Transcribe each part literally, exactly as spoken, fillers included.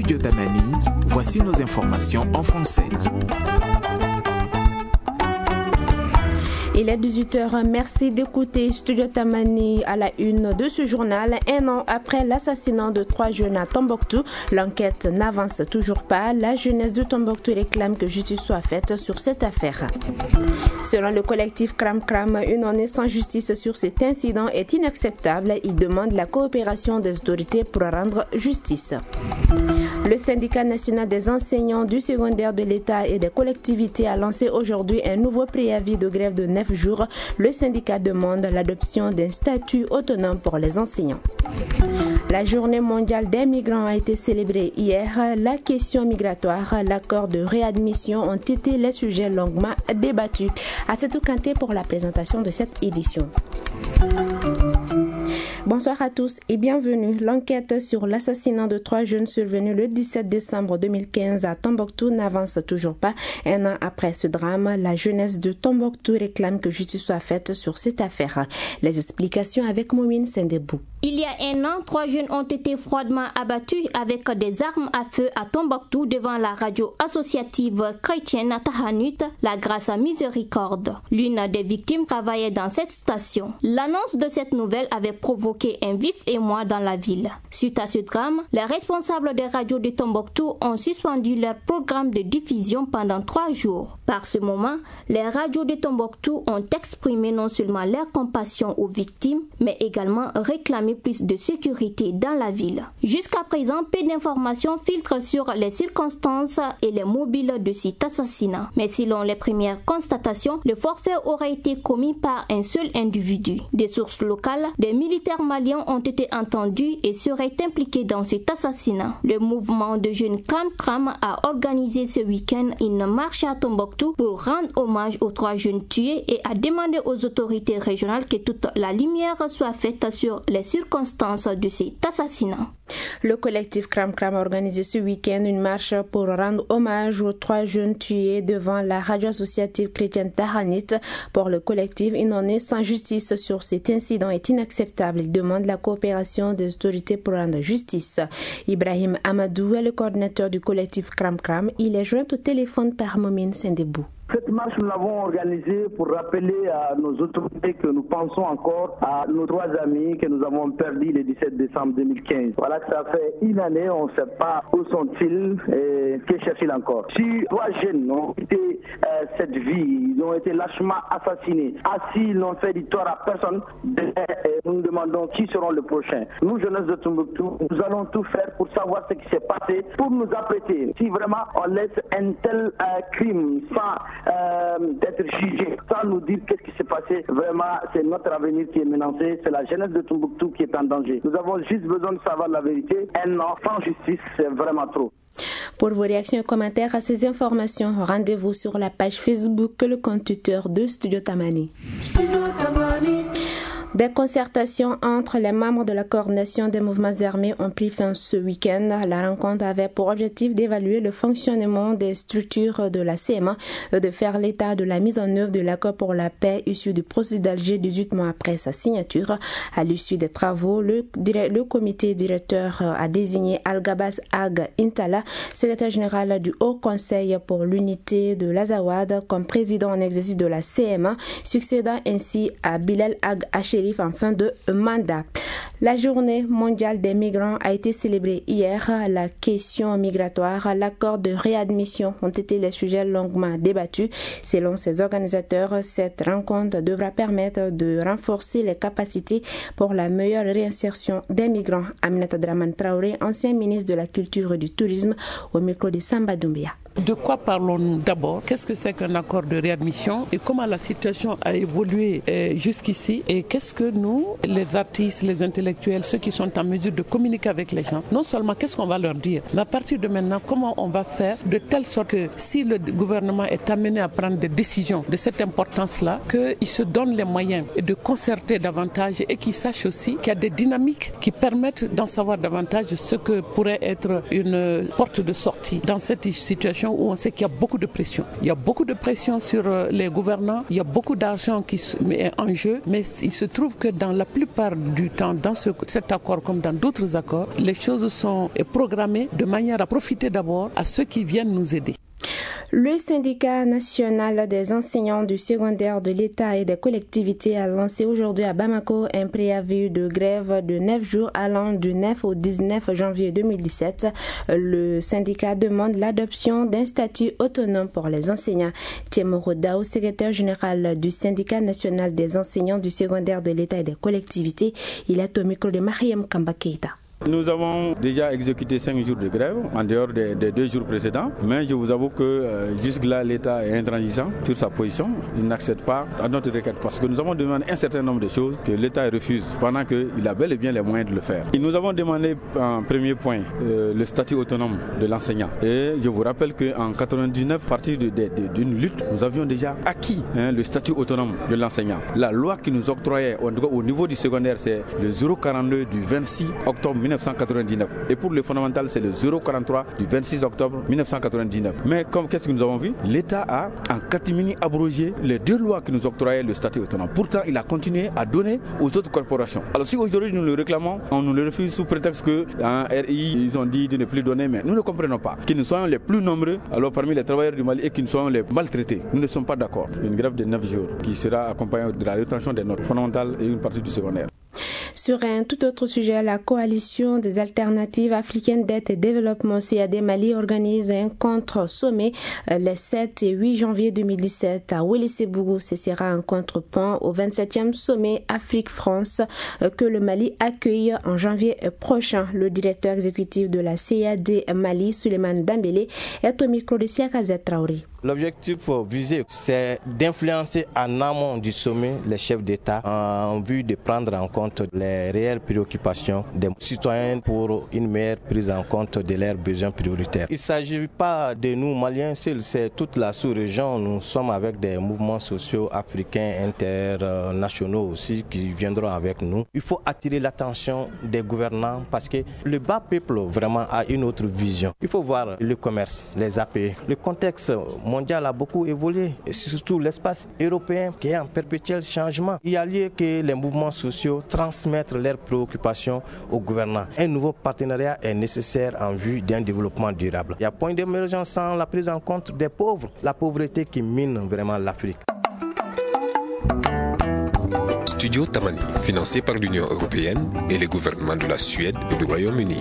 Studio Tamani, voici nos informations en français. Il est dix-huit heures, merci d'écouter Studio Tamani à la une de ce journal. Un an après l'assassinat de trois jeunes à Tombouctou, l'enquête n'avance toujours pas. La jeunesse de Tombouctou réclame que justice soit faite sur cette affaire. Selon le collectif Kram Kram, une année sans justice sur cet incident est inacceptable. Il demande la coopération des autorités pour rendre justice. Le syndicat national des enseignants du secondaire de l'État et des collectivités a lancé aujourd'hui un nouveau préavis de grève de neuf jours. Le syndicat demande l'adoption d'un statut autonome pour les enseignants. La journée mondiale des migrants a été célébrée hier. La question migratoire, l'accord de réadmission ont été les sujets longuement débattus. Assetou Kanté pour la présentation de cette édition. Bonsoir à tous et bienvenue. L'enquête sur l'assassinat de trois jeunes survenus le dix-sept décembre deux mille quinze à Tombouctou n'avance toujours pas. Un an après ce drame, la jeunesse de Tombouctou réclame que justice soit faite sur cette affaire. Les explications avec Moumine Sendebou. Il y a un an, trois jeunes ont été froidement abattus avec des armes à feu à Tombouctou devant la radio associative chrétienne Tahanut, la Grâce à Miséricorde. L'une des victimes travaillait dans cette station. L'annonce de cette nouvelle avait provoqué un vif émoi dans la ville. Suite à ce drame, les responsables des radios de Tombouctou ont suspendu leur programme de diffusion pendant trois jours. Par ce moment, les radios de Tombouctou ont exprimé non seulement leur compassion aux victimes, mais également réclamé plus de sécurité dans la ville. Jusqu'à présent, peu d'informations filtrent sur les circonstances et les mobiles de cet assassinat. Mais selon les premières constatations, le forfait aurait été commis par un seul individu. Des sources locales, des militaires maliens ont été entendus et seraient impliqués dans cet assassinat. Le mouvement de jeunes Kram Kram a organisé ce week-end une marche à Tombouctou pour rendre hommage aux trois jeunes tués et a demandé aux autorités régionales que toute la lumière soit faite sur les circonstances de cet assassinat. Le collectif Kram Kram a organisé ce week-end une marche pour rendre hommage aux trois jeunes tués devant la radio associative chrétienne Tahanit. Pour le collectif, une année sans justice sur cet incident est inacceptable. Il demande la coopération des autorités pour rendre justice. Ibrahim Amadou est le coordinateur du collectif Kram Kram. Il est joint au téléphone par Moumine Sendebou. Cette marche, nous l'avons organisée pour rappeler à nos autorités que nous pensons encore à nos trois amis que nous avons perdus le dix-sept décembre deux mille quinze. Voilà que ça fait une année, on ne sait pas où sont-ils et que cherchent-ils encore. Si trois jeunes ont quitté euh, cette vie, ils ont été lâchement assassinés, assis, ils n'ont fait du tort à personne, et nous nous demandons qui seront les prochains. Nous, jeunesse de Tombouctou, nous allons tout faire pour savoir ce qui s'est passé, pour nous apprêter. Si vraiment on laisse un tel euh, crime sans Euh, d'être jugé, sans nous dire qu'est-ce qui s'est passé. Vraiment, c'est notre avenir qui est menacé, c'est la jeunesse de Tombouctou qui est en danger. Nous avons juste besoin de savoir la vérité. Un an sans justice, c'est vraiment trop. Pour vos réactions et commentaires à ces informations, rendez-vous sur la page Facebook que le compte Twitter de Studio Tamani. Studio Tamani. Des concertations entre les membres de la coordination des mouvements armés ont pris fin ce week-end. La rencontre avait pour objectif d'évaluer le fonctionnement des structures de la C M A et de faire l'état de la mise en œuvre de l'accord pour la paix issu du processus d'Alger dix-huit mois après sa signature. À l'issue des travaux, le, le comité directeur a désigné Al-Gabas Ag Intala, secrétaire général du Haut Conseil pour l'unité de l'Azawad, comme président en exercice de la C M A, succédant ainsi à Bilal Ag Hacheri en fin de mandat. La journée mondiale des migrants a été célébrée hier. La question migratoire, l'accord de réadmission ont été les sujets longuement débattus. Selon ses organisateurs, cette rencontre devra permettre de renforcer les capacités pour la meilleure réinsertion des migrants. Aminata Draman Traoré, ancien ministre de la Culture et du Tourisme, au micro de Samba Doumbia. De quoi parlons-nous d'abord? Qu'est-ce que c'est qu'un accord de réadmission et comment la situation a évolué euh, jusqu'ici et qu'est-ce que nous, les artistes, les intellectuels, ceux qui sont en mesure de communiquer avec les gens, non seulement qu'est-ce qu'on va leur dire, mais à partir de maintenant, comment on va faire de telle sorte que si le gouvernement est amené à prendre des décisions de cette importance-là, qu'il se donne les moyens de concerter davantage et qu'il sache aussi qu'il y a des dynamiques qui permettent d'en savoir davantage ce que pourrait être une porte de sortie dans cette situation situation où on sait qu'il y a beaucoup de pression. Il y a beaucoup de pression sur les gouvernants, il y a beaucoup d'argent qui est en jeu, mais il se trouve que dans la plupart du temps, dans ce, cet accord comme dans d'autres accords, les choses sont programmées de manière à profiter d'abord à ceux qui viennent nous aider. Le syndicat national des enseignants du secondaire de l'État et des collectivités a lancé aujourd'hui à Bamako un préavis de grève de neuf jours allant du neuf au dix-neuf janvier deux mille dix-sept. Le syndicat demande l'adoption d'un statut autonome pour les enseignants. Tiemoro Dao, secrétaire général du syndicat national des enseignants du secondaire de l'État et des collectivités, il est au micro de Mariam Kamba Keita. Nous avons déjà exécuté cinq jours de grève en dehors des, des deux jours précédents, mais je vous avoue que euh, jusque-là l'État est intransigeant sur sa position. Il n'accepte pas à notre requête parce que nous avons demandé un certain nombre de choses que l'État refuse pendant qu'il a bel et bien les moyens de le faire. Et nous avons demandé en premier point euh, le statut autonome de l'enseignant. Et je vous rappelle qu'en quatre-vingt-dix-neuf, à partir de, de, de, d'une lutte, nous avions déjà acquis hein, le statut autonome de l'enseignant. La loi qui nous octroyait au, au niveau du secondaire, c'est le zéro quarante-deux du vingt-six octobre mille neuf cent quatre-vingt-dix-neuf. Et pour le fondamental, c'est le zéro quarante-trois du vingt-six octobre mille neuf cent quatre-vingt-dix-neuf. Mais comme qu'est-ce que nous avons vu? L'État a en catimini abrogé les deux lois qui nous octroyaient le statut autonome. Pourtant, il a continué à donner aux autres corporations. Alors si aujourd'hui nous le réclamons, on nous le refuse sous prétexte que en R I, ils ont dit de ne plus donner, mais nous ne comprenons pas. Que nous soyons les plus nombreux alors parmi les travailleurs du Mali et que nous soyons les maltraités. Nous ne sommes pas d'accord. Une grève de neuf jours qui sera accompagnée de la rétention des notes fondamentales et une partie du secondaire. Sur un tout autre sujet, la coalition des alternatives africaines d'aide et développement C A D Mali organise un contre-sommet les sept et huit janvier deux mille dix-sept à Ouélissebougou. Ce sera un contrepoint au vingt-septième sommet Afrique-France que le Mali accueille en janvier prochain. Le directeur exécutif de la C A D Mali, Souleymane Dambélé, est au micro de Siakazet Traoré. L'objectif visé, c'est d'influencer en amont du sommet les chefs d'État en vue de prendre en compte les réelles préoccupations des citoyens pour une meilleure prise en compte de leurs besoins prioritaires. Il ne s'agit pas de nous Maliens seuls, c'est toute la sous-région. Nous sommes avec des mouvements sociaux africains internationaux aussi qui viendront avec nous. Il faut attirer l'attention des gouvernants parce que le bas peuple vraiment a une autre vision. Il faut voir le commerce, les A P E. Le contexte mondial a beaucoup évolué, et surtout l'espace européen qui est en perpétuel changement. Il y a lieu que les mouvements sociaux transmettent leurs préoccupations aux gouvernants. Un nouveau partenariat est nécessaire en vue d'un développement durable. Il y a point d'émergence sans la prise en compte des pauvres, la pauvreté qui mine vraiment l'Afrique. Studio Tamani, financé par l'Union européenne et les gouvernements de la Suède et du Royaume-Uni.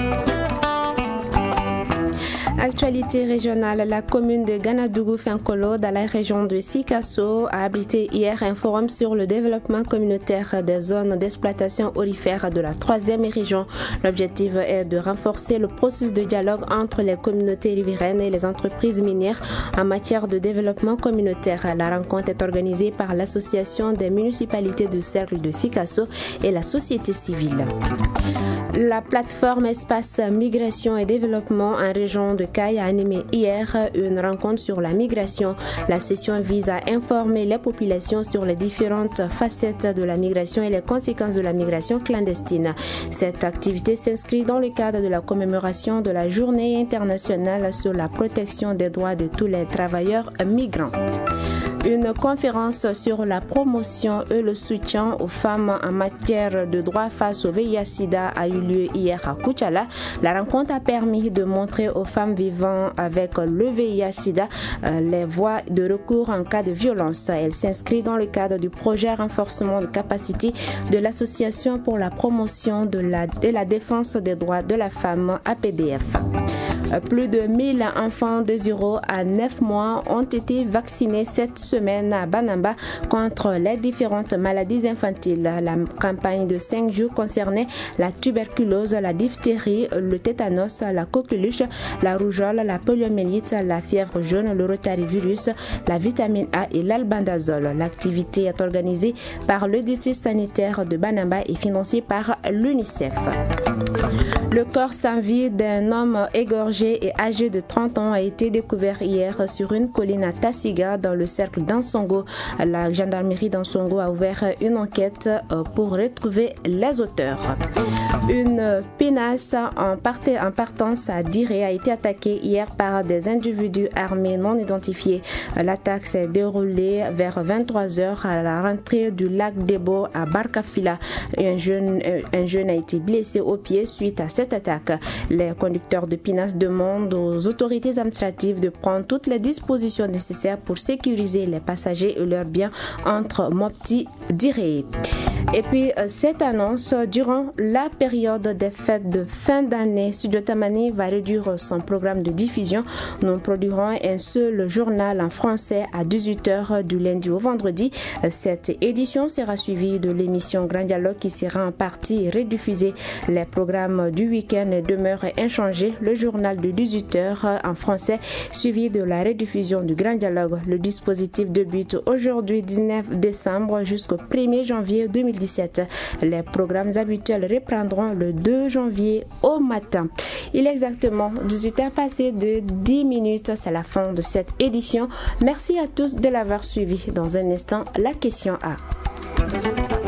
Actualité régionale, la commune de Ganadougou-Fenkolo, dans la région de Sikasso, a abrité hier un forum sur le développement communautaire des zones d'exploitation aurifère de la troisième région. L'objectif est de renforcer le processus de dialogue entre les communautés riveraines et les entreprises minières en matière de développement communautaire. La rencontre est organisée par l'association des municipalités du cercle de Sikasso et la société civile. La plateforme Espace Migration et Développement en région de Caille a animé hier une rencontre sur la migration. La session vise à informer les populations sur les différentes facettes de la migration et les conséquences de la migration clandestine. Cette activité s'inscrit dans le cadre de la commémoration de la Journée internationale sur la protection des droits de tous les travailleurs migrants. Une conférence sur la promotion et le soutien aux femmes en matière de droits face au V I H sida a eu lieu hier à Koutchala. La rencontre a permis de montrer aux femmes vivant avec le V I H sida les voies de recours en cas de violence. Elle s'inscrit dans le cadre du projet renforcement de capacité de l'Association pour la promotion de la, de la défense des droits de la femme A P D F. Plus de mille enfants de zéro à neuf mois ont été vaccinés cette semaine à Banamba contre les différentes maladies infantiles. La campagne de cinq jours concernait la tuberculose, la diphtérie, le tétanos, la coqueluche, la rougeole, la poliomyélite, la fièvre jaune, le rotavirus, la vitamine A et l'albendazole. L'activité est organisée par le district sanitaire de Banamba et financée par l'UNICEF. Le corps sans vie d'un homme égorgé et âgé de trente ans a été découvert hier sur une colline à Tassiga dans le cercle d'Ansongo. La gendarmerie d'Ansongo a ouvert une enquête pour retrouver les auteurs. Une pinasse en, parté, en partance à Diré a été attaquée hier par des individus armés non identifiés. L'attaque s'est déroulée vers vingt-trois heures à la rentrée du lac Debo à Barkafila. Un jeune, un jeune a été blessé au pied suite à cette attaque. Les conducteurs de pinasse demandent aux autorités administratives de prendre toutes les dispositions nécessaires pour sécuriser les passagers et leurs biens entre Mopti et Diré. Et puis, cette annonce, durant la période des fêtes de fin d'année, Studio Tamani va réduire son programme de diffusion. Nous produirons un seul journal en français à dix-huit heures du lundi au vendredi. Cette édition sera suivie de l'émission Grand Dialogue qui sera en partie rediffusée. Les programmes du week-end demeurent inchangés. Le journal de dix-huit heures en français suivi de la rediffusion du Grand Dialogue. Le dispositif débute aujourd'hui dix-neuf décembre jusqu'au premier janvier deux mille dix-sept. Les programmes habituels reprendront le deux janvier au matin. Il est exactement dix-huit heures passées de dix minutes. C'est la fin de cette édition. Merci à tous de l'avoir suivi. Dans un instant, la question A.